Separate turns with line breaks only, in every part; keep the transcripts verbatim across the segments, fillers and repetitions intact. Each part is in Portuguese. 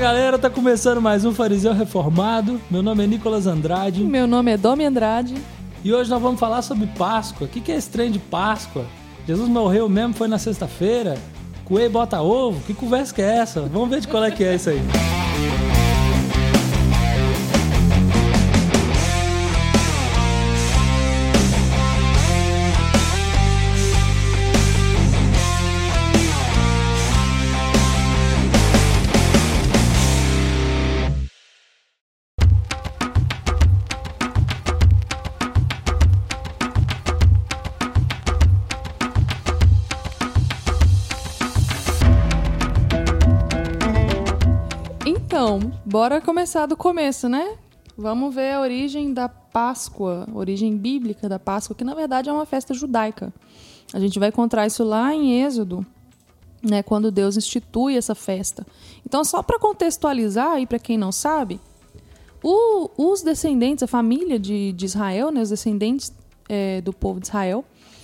galera, tá começando mais um Fariseu Reformado. Meu nome é Nicolas Andrade.
Meu nome é Domi Andrade.
E hoje nós vamos falar sobre Páscoa. O que é esse trem de Páscoa? Jesus morreu mesmo, foi na sexta-feira? Coelho bota ovo? Que conversa que é essa? Vamos ver de qual é que é isso aí.
Então, bora começar do começo, né? Vamos ver a origem da Páscoa, a origem bíblica da Páscoa, que na verdade é uma festa judaica. A gente vai encontrar isso lá em Êxodo, né, quando Deus institui essa festa. Então, só para contextualizar, e para quem não sabe, o, os descendentes, a família de, de Israel, né, os descendentes é, do povo de Israel,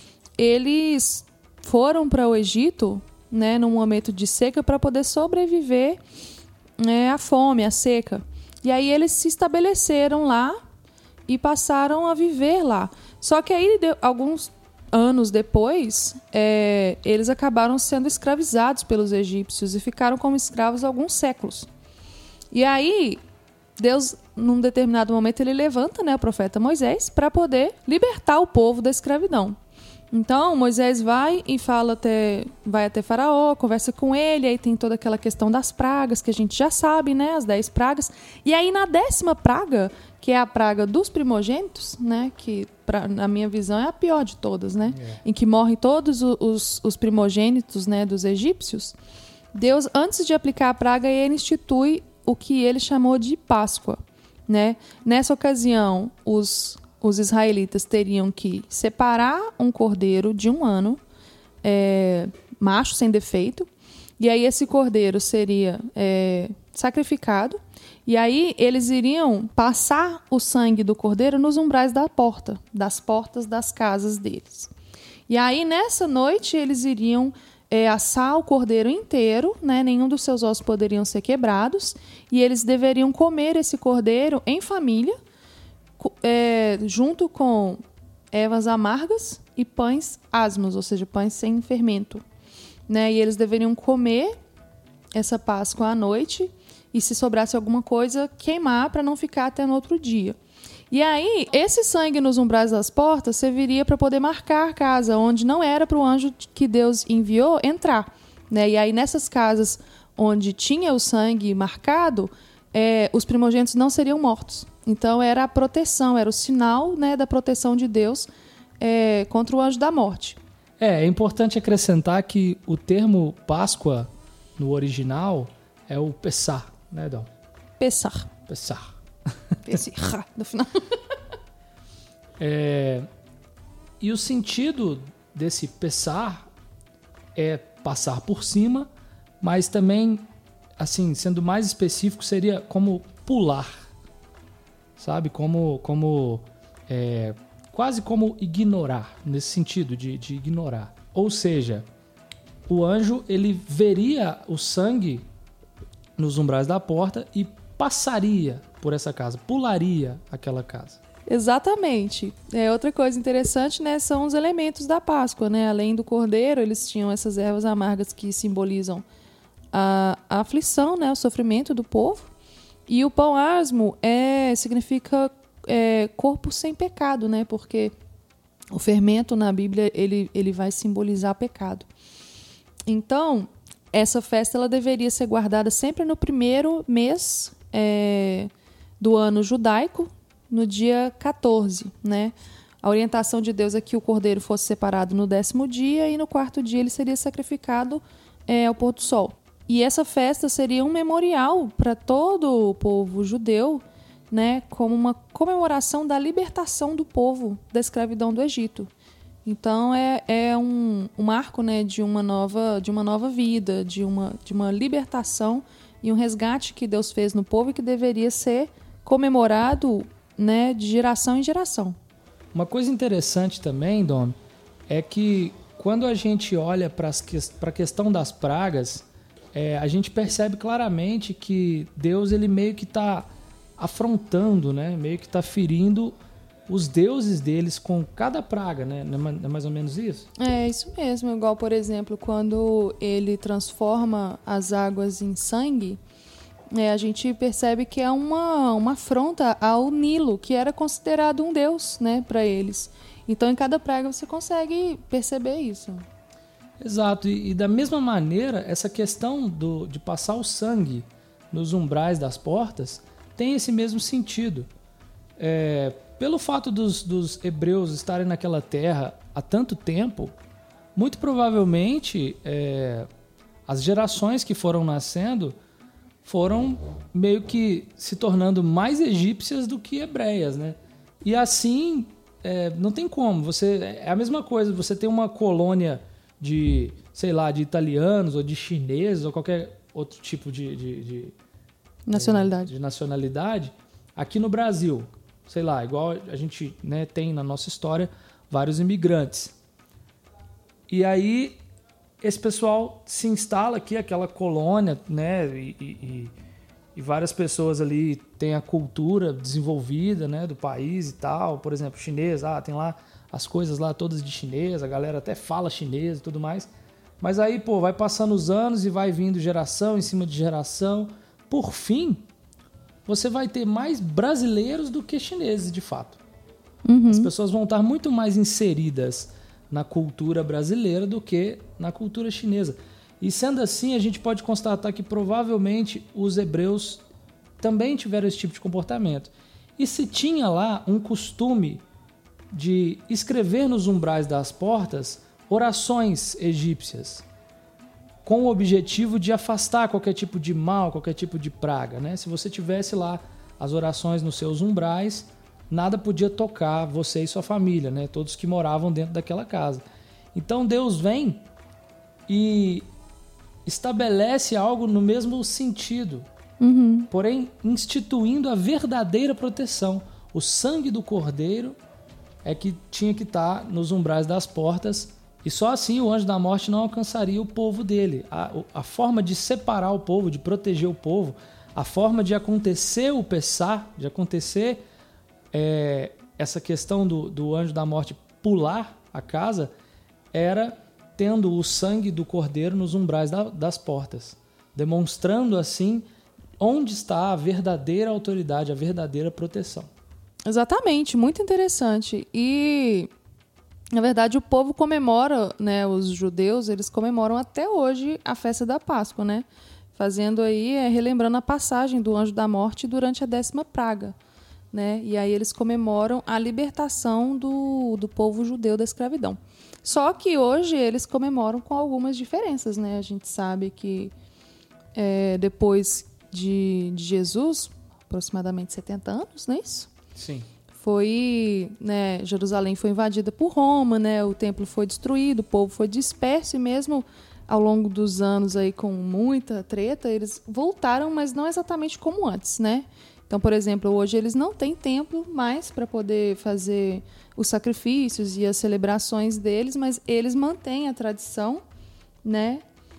eles foram para o Egito, né, num momento de seca para poder sobreviver É, a fome, a seca. E aí eles se estabeleceram lá e passaram a viver lá. Só que aí, de, alguns anos depois, é, eles acabaram sendo escravizados pelos egípcios e ficaram como escravos alguns séculos. E aí, Deus, num determinado momento, ele levanta, né, o profeta Moisés para poder libertar o povo da escravidão. Então, Moisés vai e fala até, vai até Faraó, conversa com ele, aí tem toda aquela questão das pragas, que a gente já sabe, né, as dez pragas. E aí, na décima praga, que é a praga dos primogênitos, né, que, pra, na minha visão, é a pior de todas, né, é. Em que morrem todos os, os primogênitos, né, dos egípcios, Deus, antes de aplicar a praga, ele institui o que ele chamou de Páscoa, né. Nessa ocasião, os... os israelitas teriam que separar um cordeiro de um ano, é, macho, sem defeito, e aí esse cordeiro seria é, sacrificado, e aí eles iriam passar o sangue do cordeiro nos umbrais da porta, das portas das casas deles. E aí, nessa noite, eles iriam é, assar o cordeiro inteiro, né, nenhum dos seus ossos poderiam ser quebrados, e eles deveriam comer esse cordeiro em família, É, junto com ervas amargas e pães asmos, ou seja, pães sem fermento, né? E eles deveriam comer essa Páscoa à noite e, se sobrasse alguma coisa, queimar para não ficar até no outro dia. E aí, esse sangue nos umbrais das portas serviria para poder marcar a casa onde não era para o anjo que Deus enviou entrar, né? E aí, nessas casas onde tinha o sangue marcado, é, os primogênitos não seriam mortos. Então, era a proteção, era o sinal, né, da proteção de Deus é, contra o anjo da morte.
É, é importante acrescentar que o termo Páscoa, no original, é o Pessah, né, Dom?
Pessah.
Pessah.
Esse ra no final.
É, e o sentido desse Pessah é passar por cima, mas também, assim, sendo mais específico, seria como pular. Sabe? Como, como é, quase como ignorar, nesse sentido de, de ignorar. Ou seja, o anjo ele veria o sangue nos umbrais da porta e passaria por essa casa, pularia aquela casa.
Exatamente. É, outra coisa interessante, né, são os elementos da Páscoa, né? Além do cordeiro, eles tinham essas ervas amargas que simbolizam a, a aflição, né, o sofrimento do povo. E o pão asmo é, significa é, corpo sem pecado, né? Porque o fermento na Bíblia ele, ele vai simbolizar pecado. Então, essa festa ela deveria ser guardada sempre no primeiro mês é, do ano judaico, no dia quatorze, né? A orientação de Deus é que o cordeiro fosse separado no décimo dia e no quarto dia ele seria sacrificado é, ao pôr do sol. E essa festa seria um memorial para todo o povo judeu, né, como uma comemoração da libertação do povo da escravidão do Egito. Então é, é um, um marco, né, de, uma nova, de uma nova vida, de uma, de uma libertação e um resgate que Deus fez no povo e que deveria ser comemorado, né, de geração em geração.
Uma coisa interessante também, Dom, é que quando a gente olha para a questão das pragas, é, a gente percebe claramente que Deus ele meio que está afrontando, né? Meio que está ferindo os deuses deles com cada praga, né? Não é mais ou menos isso?
É isso mesmo, igual, por exemplo, quando ele transforma as águas em sangue, é, a gente percebe que é uma, uma afronta ao Nilo, que era considerado um deus, né, para eles. Então, em cada praga você consegue perceber isso.
Exato, e, e da mesma maneira, essa questão do, de passar o sangue nos umbrais das portas tem esse mesmo sentido. É, pelo fato dos, dos hebreus estarem naquela terra há tanto tempo, muito provavelmente é, as gerações que foram nascendo foram meio que se tornando mais egípcias do que hebreias, né? E assim, é, não tem como. Você, é a mesma coisa, você tem uma colônia de, sei lá, de italianos ou de chineses ou qualquer outro tipo de, de, de
nacionalidade.
É, de nacionalidade aqui no Brasil. Sei lá, igual a gente, né, tem na nossa história vários imigrantes. E aí esse pessoal se instala aqui, aquela colônia, né, e, e, e várias pessoas ali têm a cultura desenvolvida, né, do país e tal. Por exemplo, chinês, ah, tem lá as coisas lá todas de chinês, a galera até fala chinês e tudo mais. Mas aí, pô, vai passando os anos e vai vindo geração em cima de geração. Por fim, você vai ter mais brasileiros do que chineses, de fato. Uhum. As pessoas vão estar muito mais inseridas na cultura brasileira do que na cultura chinesa. E sendo assim, a gente pode constatar que provavelmente os hebreus também tiveram esse tipo de comportamento. E se tinha lá um costume de escrever nos umbrais das portas orações egípcias, com o objetivo de afastar qualquer tipo de mal, qualquer tipo de praga, né? Se você tivesse lá as orações nos seus umbrais, nada podia tocar você e sua família, né? Todos que moravam dentro daquela casa. Então Deus vem e estabelece algo no mesmo sentido, uhum. porém instituindo a verdadeira proteção. O sangue do cordeiro é que tinha que estar nos umbrais das portas. E só assim o anjo da morte não alcançaria o povo dele. A, a forma de separar o povo, de proteger o povo, a forma de acontecer o Pessah, de acontecer é, essa questão do, do anjo da morte pular a casa, era tendo o sangue do cordeiro nos umbrais da, das portas, demonstrando assim onde está a verdadeira autoridade, a verdadeira proteção.
Exatamente, muito interessante. E na verdade, o povo comemora, né, os judeus, eles comemoram até hoje a festa da Páscoa, né? Fazendo aí, é, relembrando a passagem do anjo da morte durante a décima praga, né? E aí eles comemoram a libertação do, do povo judeu da escravidão. Só que hoje eles comemoram com algumas diferenças, né? A gente sabe que é, depois de, de Jesus, aproximadamente setenta anos, não é isso?
Sim.
Foi, né, Jerusalém foi invadida por Roma, né, o templo foi destruído, o povo foi disperso e mesmo ao longo dos anos aí com muita treta, eles voltaram, mas não exatamente como antes, né? Então, por exemplo, hoje eles não têm templo mais para poder fazer os sacrifícios e as celebrações deles, mas eles mantêm a tradição, né,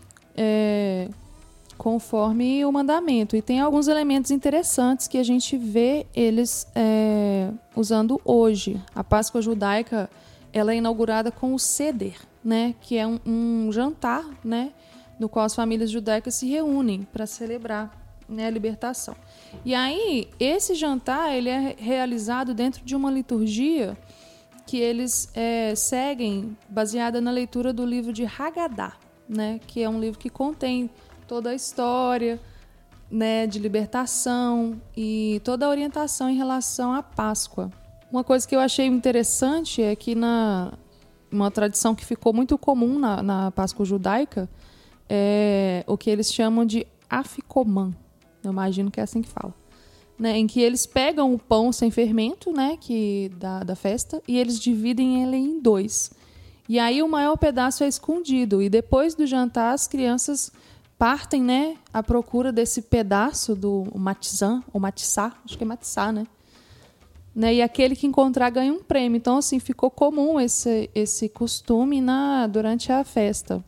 é, conforme o mandamento. E tem alguns elementos interessantes que a gente vê eles é, usando hoje. A Páscoa judaica, ela é inaugurada com o Seder, né, que é um, um jantar, né, no qual as famílias judaicas se reúnem para celebrar, né, a libertação. E aí, esse jantar ele é realizado dentro de uma liturgia que eles é, seguem, baseada na leitura do livro de Haggadah, né, que é um livro que contém toda a história, né, de libertação e toda a orientação em relação à Páscoa. Uma coisa que eu achei interessante é que na uma tradição que ficou muito comum na, na Páscoa judaica é o que eles chamam de afikoman. Eu imagino que é assim que fala. Né, em que eles pegam o pão sem fermento, né, que, da, da festa, e eles dividem ele em dois. E aí o maior pedaço é escondido. E depois do jantar, as crianças partem, né, à procura desse pedaço do matzah, ou matissá, acho que é matissá, né? né? E aquele que encontrar ganha um prêmio. Então, assim, ficou comum esse, esse costume na, durante a festa.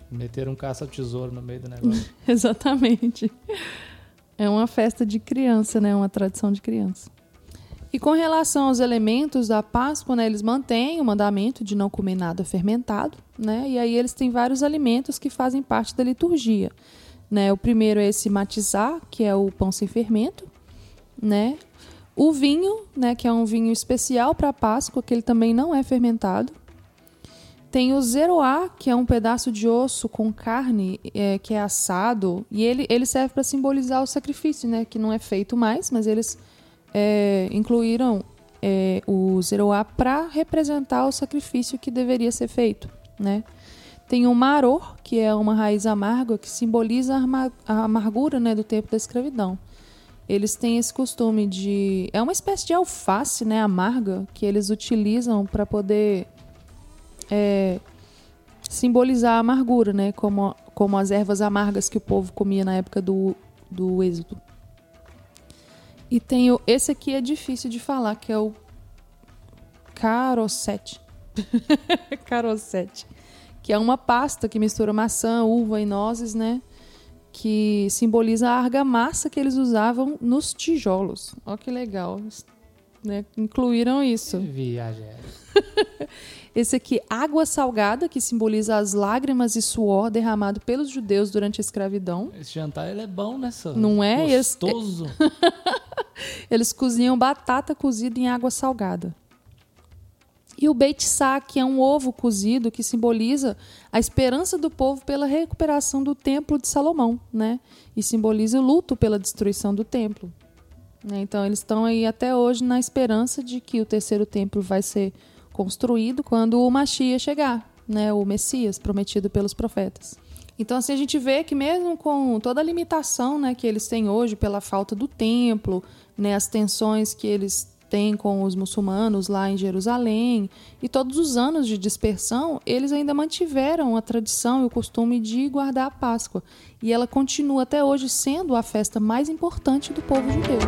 Meter um caça-tesouro no meio do negócio.
Exatamente. É uma festa de criança, né? Uma tradição de criança. E com relação aos elementos da Páscoa, né, eles mantêm o mandamento de não comer nada fermentado, né? E aí eles têm vários alimentos que fazem parte da liturgia, né? O primeiro é esse matizá, que é o pão sem fermento, né? O vinho, né, que é um vinho especial para a Páscoa, que ele também não é fermentado. Tem o zeroá, que é um pedaço de osso com carne, é, que é assado, e ele, ele serve para simbolizar o sacrifício, né, que não é feito mais, mas eles é, incluíram é, o zeroá para representar o sacrifício que deveria ser feito, né? Tem o maror, que é uma raiz amarga que simboliza a, ama- a amargura, né, do tempo da escravidão. Eles têm esse costume de... É uma espécie de alface, né, amarga, que eles utilizam para poder é, simbolizar a amargura, né, como, como as ervas amargas que o povo comia na época do, do Êxodo. E tem o... Esse aqui é difícil de falar, que é o carosete. Carosete. Que é uma pasta que mistura maçã, uva e nozes, né? Que simboliza a argamassa que eles usavam nos tijolos. Olha que legal, né? Incluíram isso.
Viajeiro.
Esse aqui, água salgada, que simboliza as lágrimas e suor derramado pelos judeus durante a escravidão.
Esse jantar ele é bom, né, senhor?
Não é?
Gostoso.
Eles, eles cozinham batata cozida em água salgada. E o beitsá, que é um ovo cozido que simboliza a esperança do povo pela recuperação do templo de Salomão, né? E simboliza o luto pela destruição do templo. Né? Então, eles estão aí até hoje na esperança de que o terceiro templo vai ser construído quando o Mashiach chegar, né? O Messias prometido pelos profetas. Então, assim, a gente vê que mesmo com toda a limitação, né, que eles têm hoje pela falta do templo, né, as tensões que eles tem com os muçulmanos lá em Jerusalém, e todos os anos de dispersão, eles ainda mantiveram a tradição e o costume de guardar a Páscoa. E ela continua até hoje sendo a festa mais importante do povo judeu.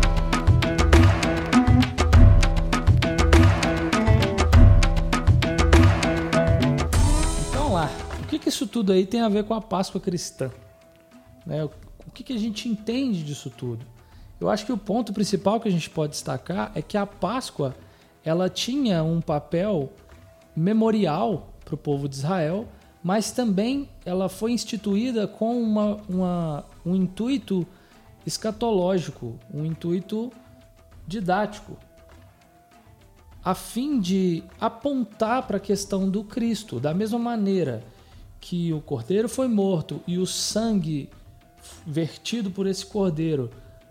Então lá, o que, que isso tudo aí tem a ver com a Páscoa cristã? Né? O que, que a gente entende disso tudo? Eu acho que o ponto principal que a gente pode destacar é que a Páscoa ela tinha um papel memorial para o povo de Israel, mas também ela foi instituída com uma, uma, um intuito escatológico, um intuito didático, a fim de apontar para a questão do Cristo, da mesma maneira que o cordeiro foi morto e o sangue vertido por esse cordeiro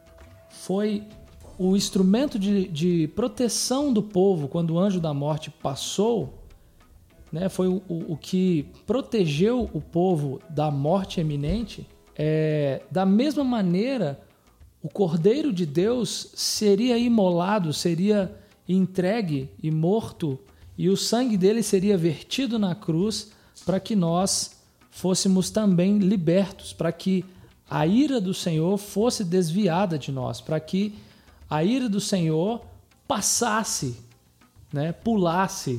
foi o instrumento de, de proteção do povo quando o anjo da morte passou, né? Foi o, o, o que protegeu o povo da morte eminente. É, da mesma maneira, o Cordeiro de Deus seria imolado, seria entregue e morto, e o sangue dele seria vertido na cruz para que nós fôssemos também libertos, para que a ira do Senhor fosse desviada de nós, para que a ira do Senhor passasse, né, pulasse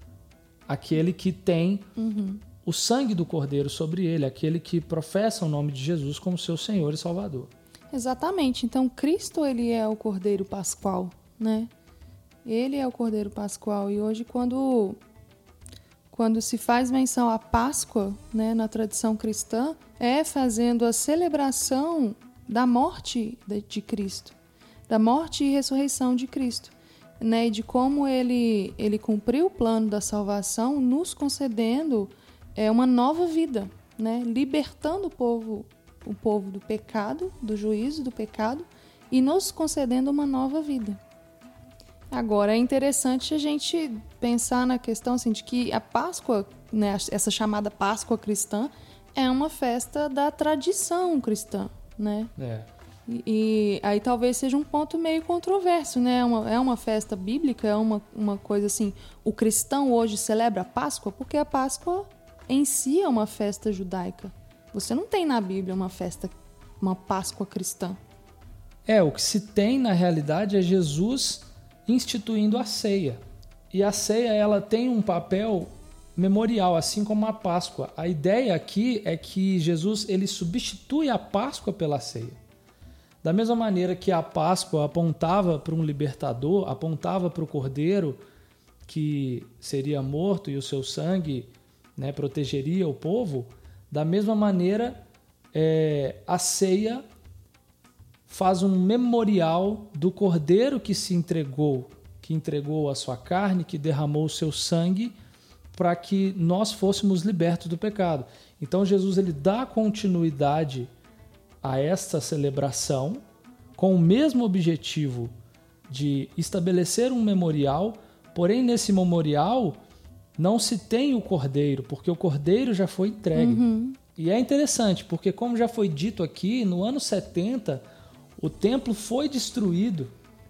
aquele que tem uhum. o sangue do Cordeiro sobre ele, aquele que professa o nome de Jesus como seu Senhor e Salvador.
Exatamente. Então, Cristo ele é o Cordeiro Pascual, né? Ele é o Cordeiro Pascual. E hoje, quando... Quando se faz menção à Páscoa, né, na tradição cristã, é fazendo a celebração da morte de Cristo, da morte e ressurreição de Cristo, né, e de como ele, ele cumpriu o plano da salvação, nos concedendo é, uma nova vida, né, libertando o povo, o povo do pecado, do juízo do pecado, e nos concedendo uma nova vida. Agora, é interessante a gente pensar na questão assim, de que a Páscoa, né, essa chamada Páscoa cristã, é uma festa da tradição cristã, né?
É.
E, e aí talvez seja um ponto meio controverso, né? É uma, é uma festa bíblica, é uma, uma coisa assim... O cristão hoje celebra a Páscoa porque a Páscoa em si é uma festa judaica. Você não tem na Bíblia uma festa, uma Páscoa cristã.
É, o que se tem na realidade é Jesus instituindo a ceia. E a ceia ela tem um papel memorial, assim como a Páscoa. A ideia aqui é que Jesus ele substitui a Páscoa pela ceia. Da mesma maneira que a Páscoa apontava para um libertador, apontava para o Cordeiro que seria morto e o seu sangue, né, protegeria o povo, da mesma maneira é, a ceia faz um memorial do Cordeiro que se entregou, que entregou a sua carne, que derramou o seu sangue para que nós fôssemos libertos do pecado. Então Jesus ele dá continuidade a esta celebração com o mesmo objetivo de estabelecer um memorial, porém nesse memorial não se tem o Cordeiro, porque o Cordeiro já foi entregue.
Uhum.
E é interessante, porque como já foi dito aqui, no ano setenta, o templo foi destruído.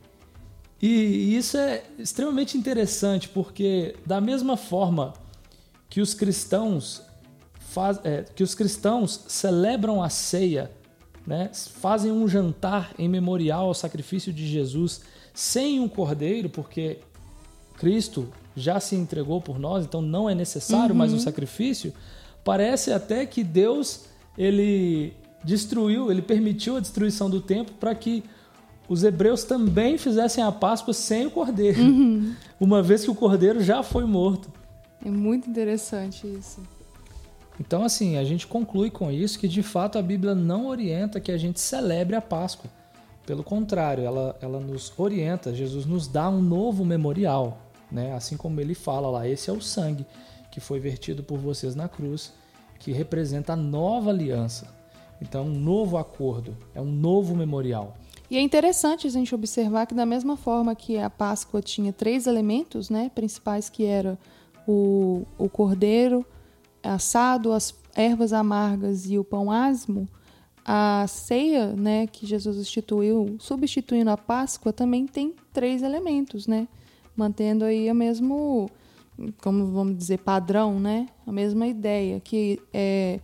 E isso é extremamente interessante, porque da mesma forma que os cristãos, faz, é, que os cristãos celebram a ceia, né, fazem um jantar em memorial ao sacrifício de Jesus sem um cordeiro, porque Cristo já se entregou por nós, então não é necessário
uhum.
mais um sacrifício. Parece até que Deus ele destruiu, ele permitiu a destruição do templo para que os hebreus também fizessem a Páscoa sem o cordeiro,
uhum.
uma vez que o cordeiro já foi morto.
É muito interessante isso.
Então, assim, a gente conclui com isso que, de fato, a Bíblia não orienta que a gente celebre a Páscoa. Pelo contrário, ela, ela nos orienta, Jesus nos dá um novo memorial, né? Assim como ele fala lá, esse é o sangue que foi vertido por vocês na cruz, que representa a nova aliança. Então, um novo acordo, é um novo memorial.
E é interessante a gente observar que da mesma forma que a Páscoa tinha três elementos, né, principais, que era o, o cordeiro assado, as ervas amargas e o pão asmo, a ceia, né, que Jesus instituiu, substituindo a Páscoa, também tem três elementos, né, mantendo aí o mesmo, como vamos dizer, padrão, né, a mesma ideia, que é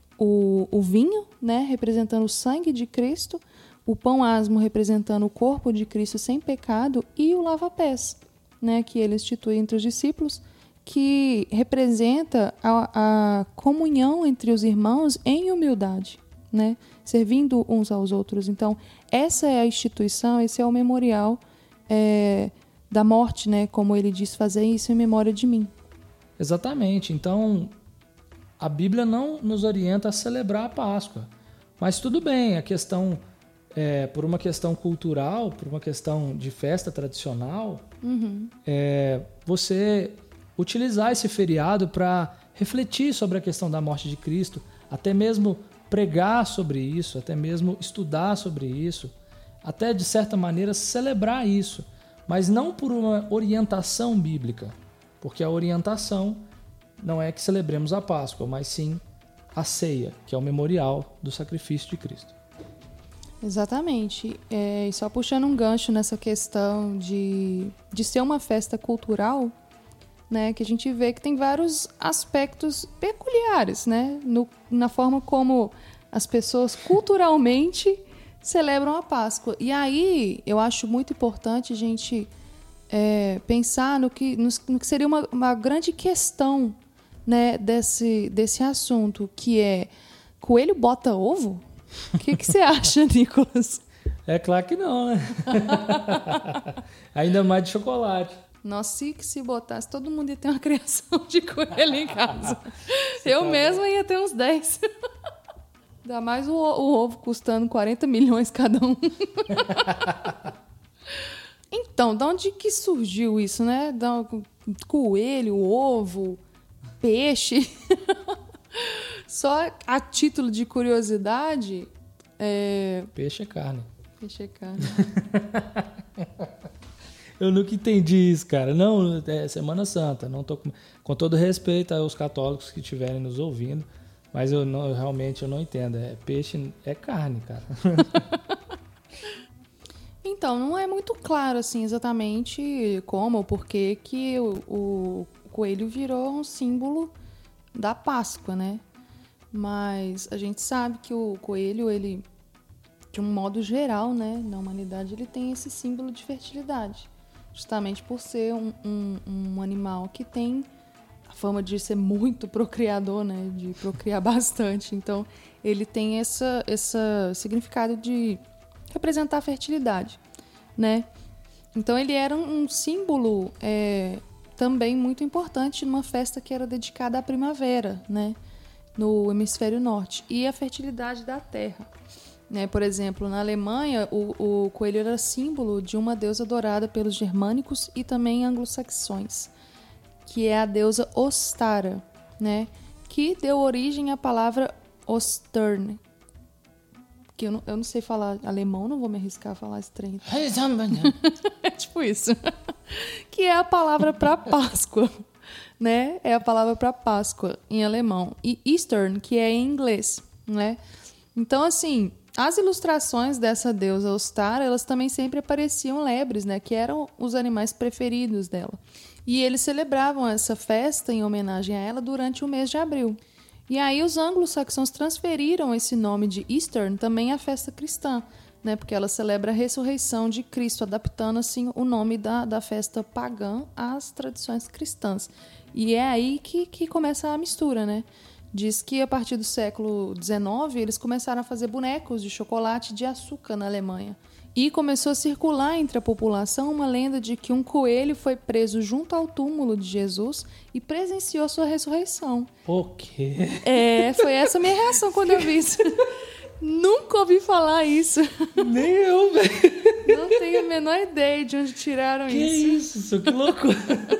o, o vinho, né, representando o sangue de Cristo, o pão asmo representando o corpo de Cristo sem pecado e o lava-pés, né, que ele institui entre os discípulos, que representa a, a comunhão entre os irmãos em humildade, né, servindo uns aos outros. Então, essa é a instituição, esse é o memorial é, da morte, né, como ele diz, fazer isso em memória de mim.
Exatamente. Então, a Bíblia não nos orienta a celebrar a Páscoa, mas tudo bem, a questão... É, por uma questão cultural, por uma questão de festa tradicional,
uhum.
é, você utilizar esse feriado para refletir sobre a questão da morte de Cristo, até mesmo pregar sobre isso, até mesmo estudar sobre isso, até de certa maneira celebrar isso, mas não por uma orientação bíblica, porque a orientação não é que celebremos a Páscoa, mas sim a ceia, que é o memorial do sacrifício de Cristo.
Exatamente. É, e só puxando um gancho nessa questão de, de ser uma festa cultural, né, que a gente vê que tem vários aspectos peculiares, né, no, na forma como as pessoas culturalmente celebram a Páscoa. E aí eu acho muito importante a gente é, pensar no que, no, no que seria uma, uma grande questão, né, desse, desse assunto, que é: coelho bota ovo? O que, que você acha, Nicolas?
É claro que não, né? Ainda mais de chocolate.
Nossa, se, se botasse, todo mundo ia ter uma criação de coelho em casa. Eu tá mesma bem. Ia ter uns dez. Ainda mais o, o ovo custando quarenta milhões cada um. Então, de onde que surgiu isso, né? Da, coelho, ovo, peixe... Só a título de curiosidade... É...
Peixe é carne.
Peixe é carne.
Eu nunca entendi isso, cara. Não, é Semana Santa. Não tô com... com todo respeito aos católicos que estiverem nos ouvindo, mas eu, não, eu realmente eu não entendo. É, peixe é carne, cara.
Então, não é muito claro assim, exatamente como ou porquê que o, o coelho virou um símbolo da Páscoa, né? Mas a gente sabe que o coelho, ele, de um modo geral, né, na humanidade, ele tem esse símbolo de fertilidade, justamente por ser um, um, um animal que tem a fama de ser muito procriador, né? De procriar bastante. Então, ele tem essa, essa significado de representar a fertilidade, né? Então, ele era um símbolo é, também muito importante numa festa que era dedicada à primavera, né? No hemisfério norte. E a fertilidade da terra. Né? Por exemplo, na Alemanha, o, o coelho era símbolo de uma deusa adorada pelos germânicos e também anglo-saxões, que é a deusa Ostara, né? Que deu origem à palavra Ostern, que eu não, eu não sei falar alemão, não vou me arriscar a falar esse trem. É tipo isso. Que é a palavra para Páscoa, né? É a palavra para Páscoa em alemão. E Eastern, que é em inglês, né? Então, assim, as ilustrações dessa deusa Ostara, elas também sempre apareciam lebres, né? Que eram os animais preferidos dela. E eles celebravam essa festa em homenagem a ela durante o mês de abril. E aí os anglo-saxãos transferiram esse nome de Easter também à festa cristã, né? Porque ela celebra a ressurreição de Cristo, adaptando assim o nome da, da festa pagã às tradições cristãs. E é aí que, que começa a mistura, né? Diz que a partir do século dezenove eles começaram a fazer bonecos de chocolate de açúcar na Alemanha. E começou a circular entre a população uma lenda de que um coelho foi preso junto ao túmulo de Jesus e presenciou sua ressurreição.
O quê?
É, foi essa a minha reação quando eu vi isso. Nunca ouvi falar isso.
Nem eu, velho.
Não tenho a menor ideia de onde tiraram
que
isso.
Que isso, que loucura.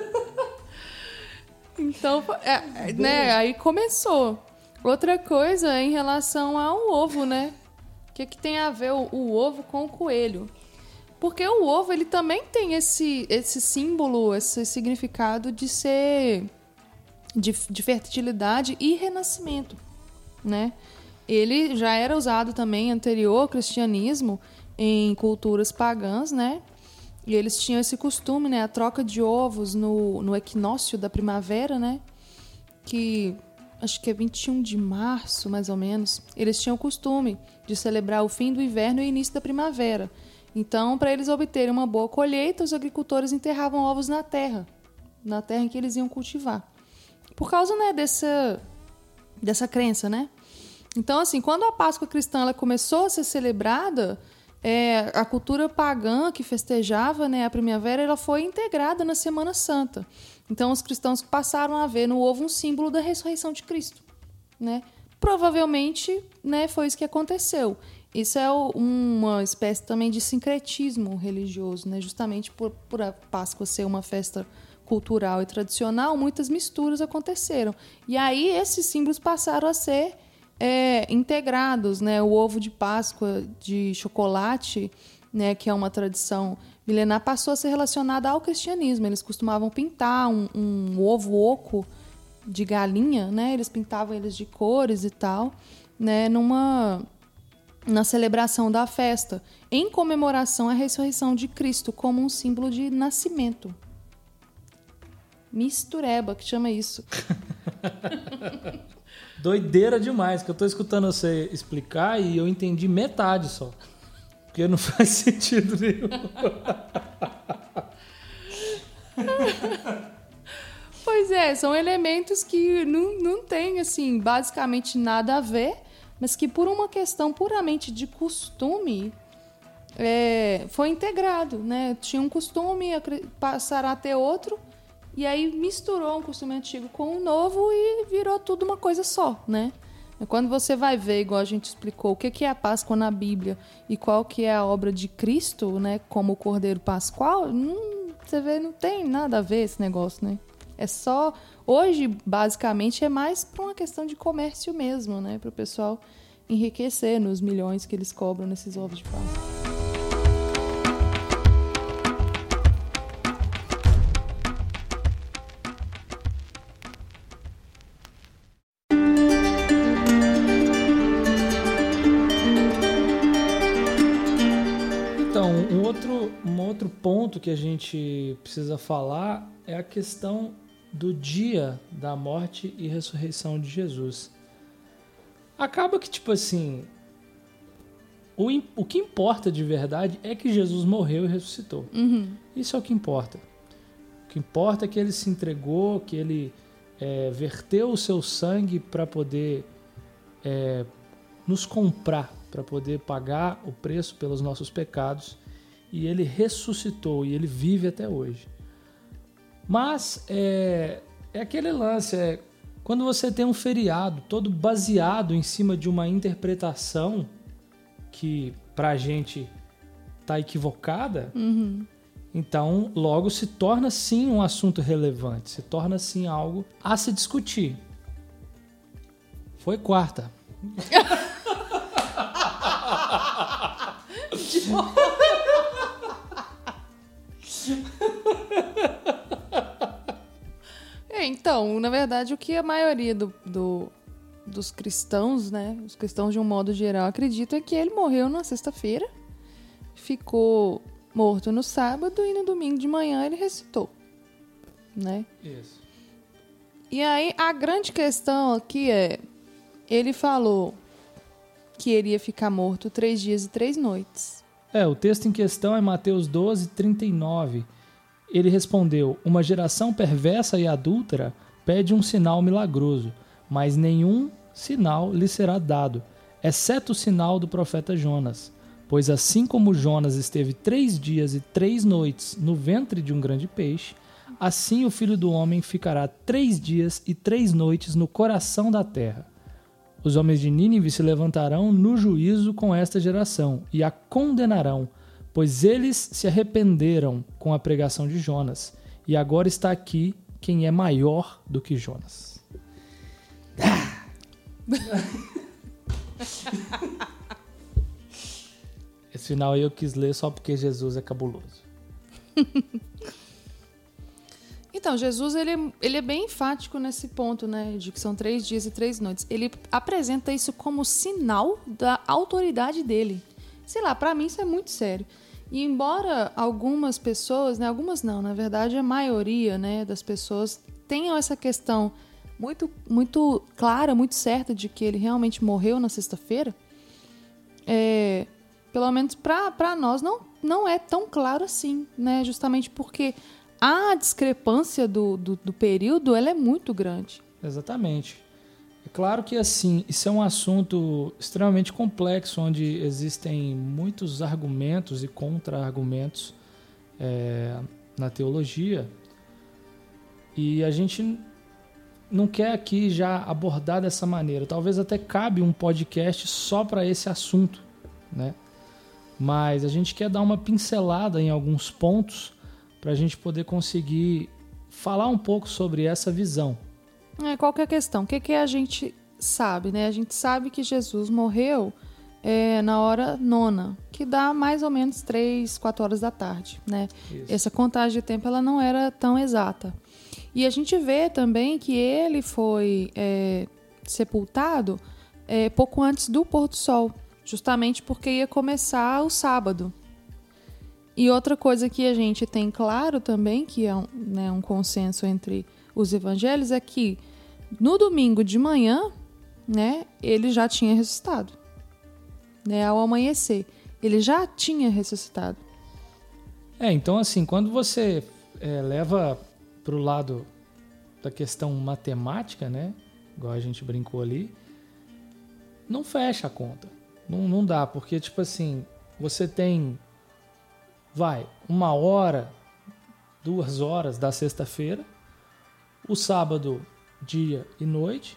Então, é, né, aí começou. Outra coisa em relação ao ovo, né? O que, que tem a ver o, o ovo com o coelho? Porque o ovo, ele também tem esse, esse símbolo, esse significado de ser de, de fertilidade e renascimento, né? Ele já era usado também anterior ao cristianismo em culturas pagãs, né? E eles tinham esse costume, né? A troca de ovos no, no equinócio da primavera, né? Que acho que é vinte e um de março, mais ou menos. Eles tinham o costume de celebrar o fim do inverno e o início da primavera. Então, para eles obterem uma boa colheita, os agricultores enterravam ovos na terra, na terra em que eles iam cultivar. Por causa, né, dessa, dessa crença, né? Então, assim, quando a Páscoa cristã ela começou a ser celebrada, é, a cultura pagã que festejava, né, a primavera, ela foi integrada na Semana Santa. Então, os cristãos passaram a ver no ovo um símbolo da ressurreição de Cristo, né? Provavelmente, né, foi isso que aconteceu. Isso é uma espécie também de sincretismo religioso, né? Justamente por, por a Páscoa ser uma festa cultural e tradicional, muitas misturas aconteceram. E aí esses símbolos passaram a ser é, integrados, né? O ovo de Páscoa de chocolate, né, que é uma tradição milenar, passou a ser relacionada ao cristianismo. Eles costumavam pintar um, um ovo oco de galinha, né? Eles pintavam eles de cores e tal, né? Numa... na celebração da festa, em comemoração à ressurreição de Cristo, como um símbolo de nascimento. Mistureba, que chama isso.
Doideira demais, que eu tô escutando você explicar e eu entendi metade só. Porque não faz sentido nenhum.
Pois é, são elementos que não, não têm, assim, basicamente nada a ver, mas que por uma questão puramente de costume é, foi integrado, né? Tinha um costume, passará a ter outro, e aí misturou um costume antigo com um novo e virou tudo uma coisa só, né? Quando você vai ver, igual a gente explicou, o que é a Páscoa na Bíblia e qual que é a obra de Cristo, né, como o Cordeiro Pascual, hum, você vê, não tem nada a ver esse negócio, né? É só... Hoje, basicamente, é mais para uma questão de comércio mesmo, né? Para o pessoal enriquecer nos milhões que eles cobram nesses ovos de Páscoa.
Então, um outro, um outro ponto que a gente precisa falar é a questão do dia da morte e ressurreição de Jesus. Acaba que, tipo assim, o, o que importa de verdade é que Jesus morreu e ressuscitou.
Uhum.
Isso é o que importa. O que importa é que ele se entregou, que ele é, verteu o seu sangue para poder é, nos comprar, para poder pagar o preço pelos nossos pecados, e ele ressuscitou e ele vive até hoje. Mas é, é aquele lance, é, quando você tem um feriado todo baseado em cima de uma interpretação que pra gente tá equivocada,
Uhum.
então logo se torna sim um assunto relevante, se torna sim algo a se discutir. Foi quarta.
É, então, na verdade, o que a maioria do, do, dos cristãos, né, os cristãos de um modo geral, acreditam é que ele morreu na sexta-feira, ficou morto no sábado e no domingo de manhã ele ressuscitou, né?
Isso.
E aí, a grande questão aqui é, ele falou que ele ia ficar morto três dias e três noites.
É, o texto em questão é Mateus doze, trinta e nove. Ele respondeu: uma geração perversa e adúltera pede um sinal milagroso, mas nenhum sinal lhe será dado, exceto o sinal do profeta Jonas. Pois assim como Jonas esteve três dias e três noites no ventre de um grande peixe, assim o Filho do Homem ficará três dias e três noites no coração da terra. Os homens de Nínive se levantarão no juízo com esta geração e a condenarão, pois eles se arrependeram com a pregação de Jonas, e agora está aqui quem é maior do que Jonas. Esse final aí eu quis ler só porque Jesus é cabuloso.
Então, Jesus ele, é- ele é bem enfático nesse ponto, né, de que são três dias e três noites. Ele apresenta isso como sinal da autoridade dele. Sei lá, pra mim isso é muito sério. E embora algumas pessoas, né, algumas não, na verdade a maioria, né, das pessoas tenham essa questão muito, muito clara, muito certa de que ele realmente morreu na sexta-feira, é, pelo menos para nós não, não é tão claro assim, né, justamente porque a discrepância do, do, do período ela é muito grande.
Exatamente. É claro que assim, isso é um assunto extremamente complexo, onde existem muitos argumentos e contra-argumentos é, na teologia, e a gente não quer aqui já abordar dessa maneira. Talvez até cabe um podcast só para esse assunto, né? Mas a gente quer dar uma pincelada em alguns pontos para a gente poder conseguir falar um pouco sobre essa visão.
É, qual que é a questão? O que, que a gente sabe, né? A gente sabe que Jesus morreu é, na hora nona, que dá mais ou menos três, quatro horas da tarde, né?
Isso.
Essa contagem de tempo ela não era tão exata. E a gente vê também que ele foi é, sepultado é, pouco antes do pôr do sol, justamente porque ia começar o sábado. E outra coisa que a gente tem claro também, que é um, né, um consenso entre os evangelhos, é que no domingo de manhã, né, ele já tinha ressuscitado. Né, ao amanhecer, ele já tinha ressuscitado.
É, então assim, quando você é, leva para o lado da questão matemática, né, igual a gente brincou ali, não fecha a conta. Não, não dá, porque tipo assim, você tem, vai, uma hora, duas horas da sexta-feira, o sábado, dia e noite,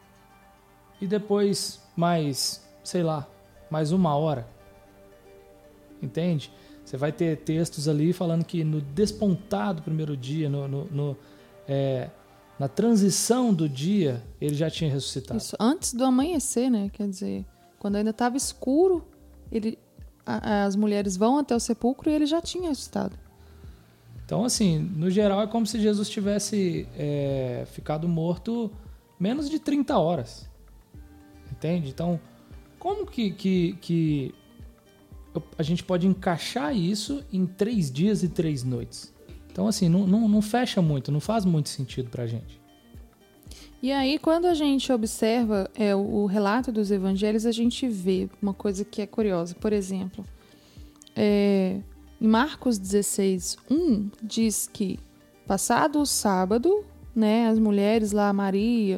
e depois mais, sei lá, mais uma hora. Entende? Você vai ter textos ali falando que no despontar do primeiro dia, no, no, no, é, na transição do dia, ele já tinha ressuscitado.
Isso, antes do amanhecer, né? Quer dizer, quando ainda estava escuro, ele, a, as mulheres vão até o sepulcro e ele já tinha ressuscitado.
Então, assim, no geral é como se Jesus tivesse é, ficado morto menos de trinta horas. Entende? Então, como que, que, que a gente pode encaixar isso em três dias e três noites? Então, assim, não, não, não fecha muito, não faz muito sentido pra gente.
E aí, quando a gente observa é, o, o relato dos evangelhos, a gente vê uma coisa que é curiosa. Por exemplo, é, em Marcos dezesseis, um, diz que passado o sábado, né, as mulheres lá, Maria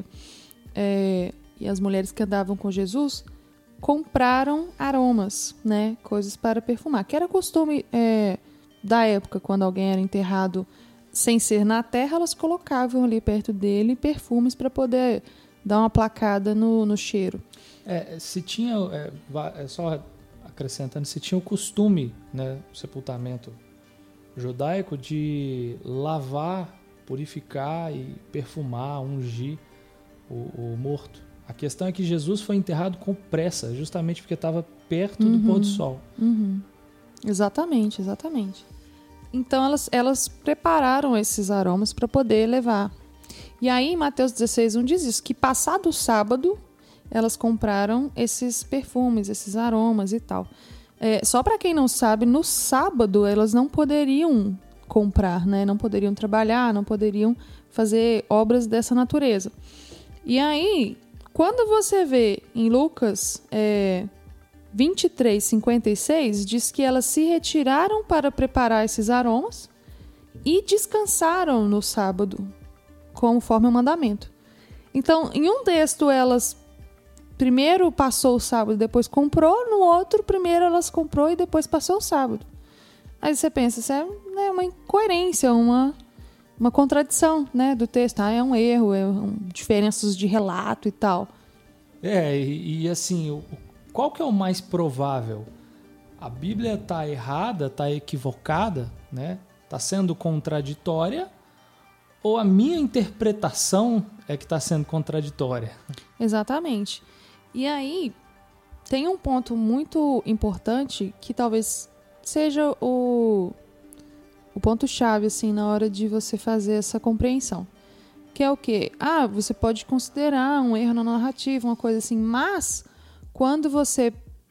é, e as mulheres que andavam com Jesus, compraram aromas, né, coisas para perfumar, que era costume é, da época, quando alguém era enterrado sem ser na terra, elas colocavam ali perto dele perfumes para poder dar uma placada no, no cheiro.
É, se tinha, é, é, só acrescentando, se tinha o costume, né, o sepultamento judaico de lavar, purificar e perfumar, ungir o, o morto. A questão é que Jesus foi enterrado com pressa, justamente porque estava perto uhum, do pôr do sol.
Uhum. Exatamente, exatamente. Então elas, elas prepararam esses aromas para poder levar. E aí em Mateus dezesseis, um diz isso, que passado o sábado, elas compraram esses perfumes, esses aromas e tal. É, só para quem não sabe, no sábado elas não poderiam comprar, né? Não poderiam trabalhar, não poderiam fazer obras dessa natureza. E aí, quando você vê em Lucas é, vinte e três, cinquenta e seis, diz que elas se retiraram para preparar esses aromas e descansaram no sábado, conforme o mandamento. Então, em um texto elas primeiro passou o sábado, depois comprou, no outro primeiro elas comprou e depois passou o sábado. Aí você pensa, isso é né, uma incoerência, uma, uma contradição, né, do texto. Ah, é um erro, é um, diferenças de relato e tal.
É, e, e assim, o, qual que é o mais provável? A Bíblia está errada, está equivocada, né? Está sendo contraditória, ou a minha interpretação é que está sendo contraditória?
Exatamente. E aí, tem um ponto muito importante que talvez seja o, o ponto-chave assim, na hora de você fazer essa compreensão. Que é o quê? Ah, você pode considerar um erro na narrativa, uma coisa assim, mas quando você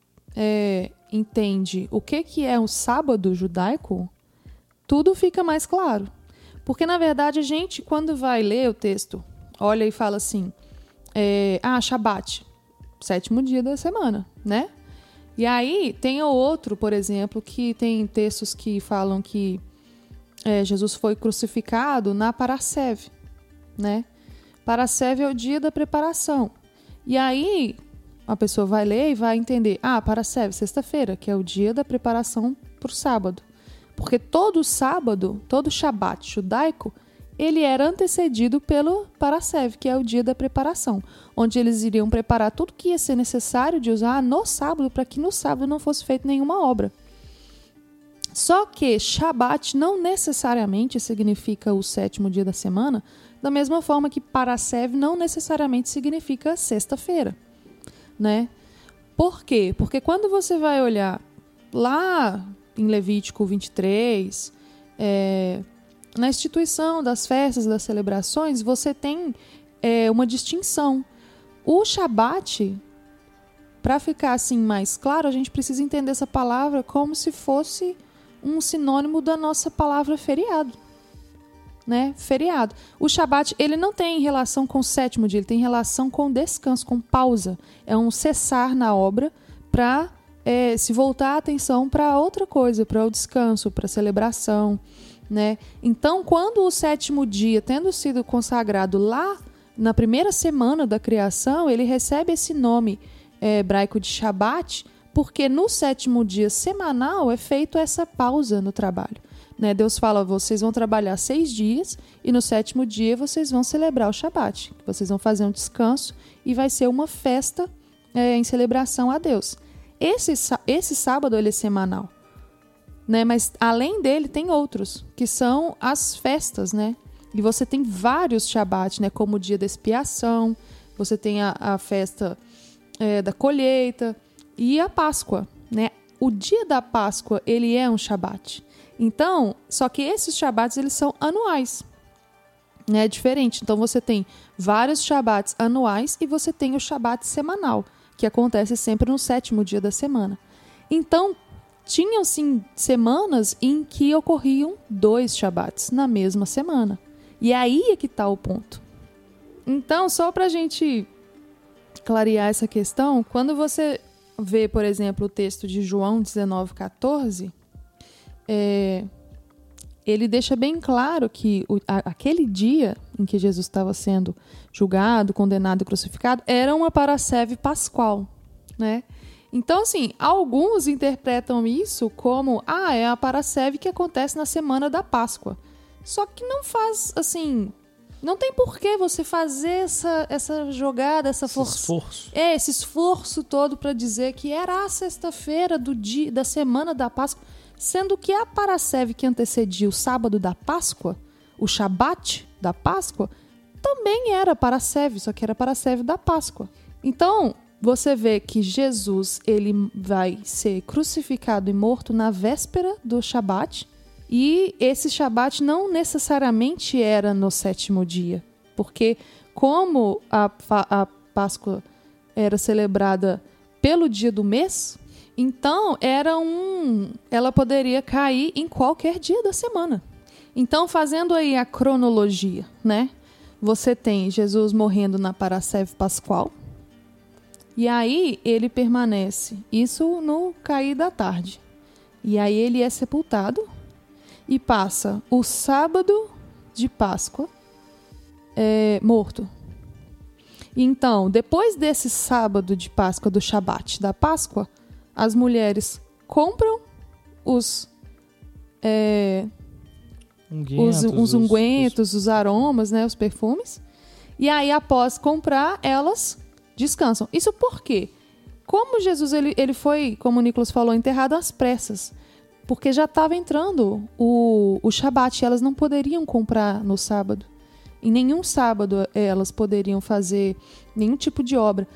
é, entende o que, que é o sábado judaico, tudo fica mais claro. Porque, na verdade, a gente, quando vai ler o texto, olha e fala assim, é, ah, Shabat, sétimo dia da semana, né? E aí tem o outro, por exemplo, que tem textos que falam que é, Jesus foi crucificado na Parasev, né? Parasev é o dia da preparação. E aí a pessoa vai ler e vai entender, ah, Parasev, sexta-feira, que é o dia da preparação para o sábado. Porque todo sábado, todo Shabat judaico, ele era antecedido pelo Parasev, que é o dia da preparação, onde eles iriam preparar tudo que ia ser necessário de usar no sábado, para que no sábado não fosse feita nenhuma obra. Só que Shabat não necessariamente significa o sétimo dia da semana, da mesma forma que Parasev não necessariamente significa sexta-feira, né? Por quê? Porque quando você vai olhar lá em Levítico vinte e três, é, na instituição das festas, das celebrações, você tem é, uma distinção. O Shabat, para ficar assim mais claro, a gente precisa entender essa palavra como se fosse um sinônimo da nossa palavra feriado, né? Feriado. O Shabat, ele não tem relação com o sétimo dia, ele tem relação com descanso, com pausa. É um cessar na obra para é, se voltar a atenção para outra coisa, para o descanso, para a celebração, né? Então, quando o sétimo dia, tendo sido consagrado lá na primeira semana da criação, ele recebe esse nome é, hebraico de Shabat, porque no sétimo dia semanal é feita essa pausa no trabalho, né? Deus fala, vocês vão trabalhar seis dias e no sétimo dia vocês vão celebrar o Shabat, vocês vão fazer um descanso e vai ser uma festa é, em celebração a Deus. Esse, esse sábado ele é semanal, né? Mas além dele tem outros, que são as festas, né? E você tem vários Shabat, né? Como o dia da expiação, você tem a, a festa é, da colheita e a Páscoa, né? O dia da Páscoa, ele é um Shabat. Então, só que esses Shabats, eles são anuais, né? É diferente. Então, você tem vários Shabats anuais e você tem o Shabat semanal, que acontece sempre no sétimo dia da semana. Então, tinham, sim, semanas em que ocorriam dois Shabats na mesma semana. E aí é que está o ponto. Então, só para a gente clarear essa questão, quando você vê, por exemplo, o texto de João dezenove, quatorze, é, ele deixa bem claro que o, a, aquele dia, em que Jesus estava sendo julgado, condenado e crucificado, era uma parasceve pascual, né? Então, assim, alguns interpretam isso como, ah, é a parasceve que acontece na semana da Páscoa. Só que não faz, assim, não tem por que você fazer essa, essa jogada, essa força.
Esse esforço.
É, esse esforço todo para dizer que era a sexta-feira do dia, da semana da Páscoa, sendo que a parasceve que antecedia o sábado da Páscoa, o Shabat da Páscoa, também era parasceve, só que era parasceve da Páscoa. Então, você vê que Jesus ele vai ser crucificado e morto na véspera do Shabat, e esse Shabat não necessariamente era no sétimo dia, porque como a, a Páscoa era celebrada pelo dia do mês, então era um, ela poderia cair em qualquer dia da semana. Então, fazendo aí a cronologia, né? Você tem Jesus morrendo na parasceve pascual, e aí ele permanece, isso no cair da tarde. E aí ele é sepultado e passa o sábado de Páscoa é, morto. Então, depois desse sábado de Páscoa, do Shabat, da Páscoa, as mulheres compram os, é,
Unguentos,
os, os ungüentos,
os,
os aromas, né, os perfumes. E aí, após comprar, elas descansam. Isso por quê? Como Jesus ele, ele foi, como o Nicolas falou, enterrado às pressas, porque já estava entrando o, o Shabat, e elas não poderiam comprar no sábado. Em nenhum sábado elas poderiam fazer nenhum tipo de obra.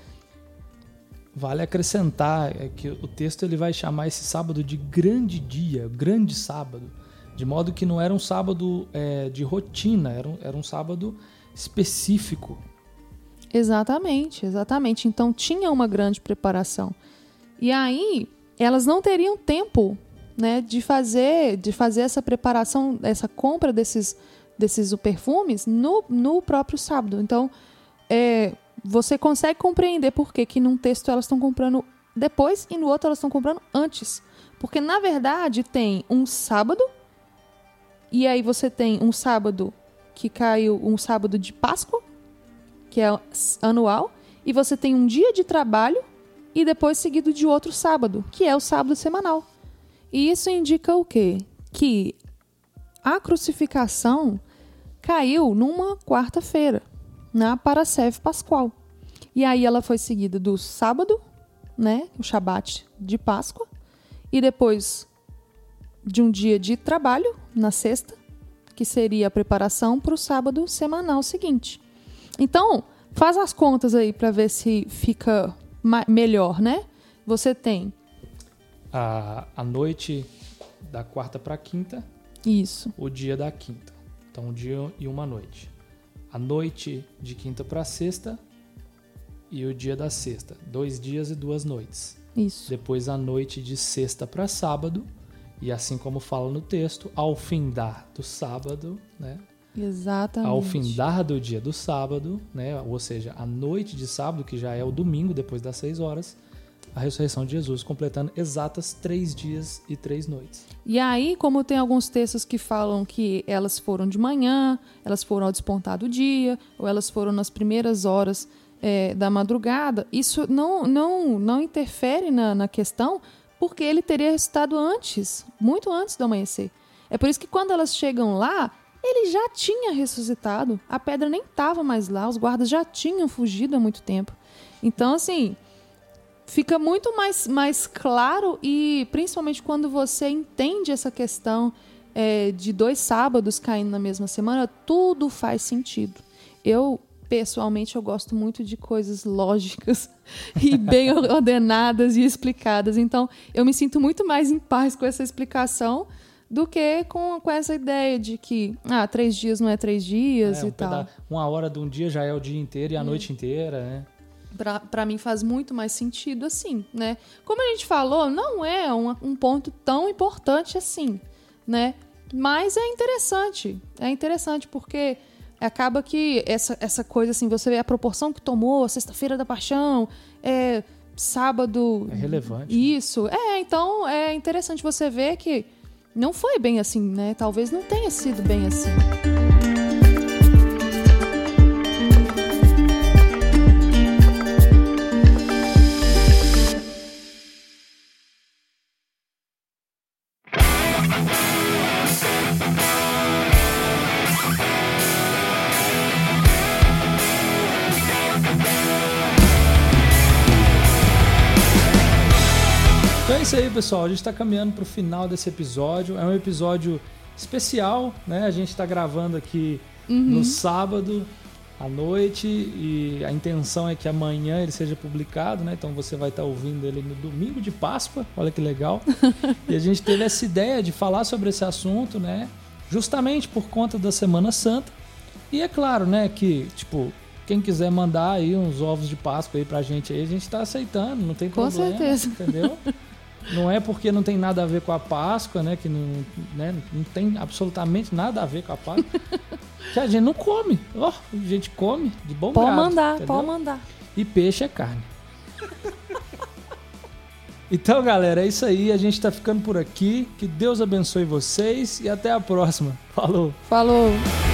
Vale acrescentar que o texto ele vai chamar esse sábado de grande dia, grande sábado, de modo que não era um sábado é, de rotina, era um, era um sábado específico.
Exatamente, exatamente. Então tinha uma grande preparação. E aí elas não teriam tempo, né, de fazer, de fazer essa preparação, essa compra desses, desses perfumes no, no próprio sábado. Então, é, você consegue compreender por que que num texto elas estão comprando depois e no outro elas estão comprando antes. Porque, na verdade, tem um sábado, e aí você tem um sábado que caiu, um sábado de Páscoa, que é anual, e você tem um dia de trabalho e depois seguido de outro sábado, que é o sábado semanal. E isso indica o quê? Que a crucificação caiu numa quarta-feira, na parasceve pascual. E aí ela foi seguida do sábado, né, o Shabat de Páscoa, e depois de um dia de trabalho, na sexta, que seria a preparação para o sábado semanal seguinte. Então, faz as contas aí para ver se fica ma- melhor, né? Você tem
A, a noite da quarta para quinta.
Isso.
O dia da quinta. Então, um dia e uma noite. A noite de quinta para sexta e o dia da sexta. Dois dias e duas noites.
Isso.
Depois a noite de sexta para sábado. E assim como fala no texto, ao findar do sábado, né?
Exatamente.
Ao findar do dia do sábado, né? Ou seja, a noite de sábado, que já é o domingo, depois das seis horas, a ressurreição de Jesus, completando exatas três dias e três noites.
E aí, como tem alguns textos que falam que elas foram de manhã, elas foram ao despontar do dia, ou elas foram nas primeiras horas é, da madrugada, isso não, não, não interfere na, na questão, porque ele teria ressuscitado antes, muito antes do amanhecer. É por isso que quando elas chegam lá, ele já tinha ressuscitado, a pedra nem estava mais lá, os guardas já tinham fugido há muito tempo. Então, assim, fica muito mais, mais claro, e principalmente quando você entende essa questão é, de dois sábados caindo na mesma semana, tudo faz sentido. Eu, pessoalmente, eu gosto muito de coisas lógicas e bem ordenadas e explicadas. Então, eu me sinto muito mais em paz com essa explicação do que com, com essa ideia de que ah, três dias não é três dias
é,
e
um
tal.
Peda- uma hora de um dia já é o dia inteiro e a hum. noite inteira, né?
Pra, pra mim faz muito mais sentido assim, né? Como a gente falou, não é um, um ponto tão importante assim, né? Mas é interessante. É interessante porque acaba que essa, essa coisa assim, você vê a proporção que tomou, a sexta-feira da paixão, é, sábado...
É relevante.
Isso. Né? É, então é interessante você ver que não foi bem assim, né? Talvez não tenha sido bem assim.
é isso aí, pessoal. A gente está caminhando para o final desse episódio. É um episódio especial, né? A gente está gravando aqui uhum. no sábado à noite e a intenção é que amanhã ele seja publicado, né? Então você vai estar ouvindo ele no domingo de Páscoa. Olha que legal. E a gente teve essa ideia de falar sobre esse assunto, né? Justamente por conta da Semana Santa. E é claro, né, que, tipo, quem quiser mandar aí uns ovos de Páscoa aí pra gente aí, a gente tá aceitando, não tem problema.
Com certeza.
Entendeu? Não é porque não tem nada a ver com a Páscoa, né? Que não, né, não tem absolutamente nada a ver com a Páscoa. Que a gente não come. Ó, oh, a gente come de bom grado.
Pode mandar,
entendeu?
pode mandar.
E peixe é carne. Então, galera, é isso aí. A gente tá ficando por aqui. Que Deus abençoe vocês e até a próxima. Falou.
Falou.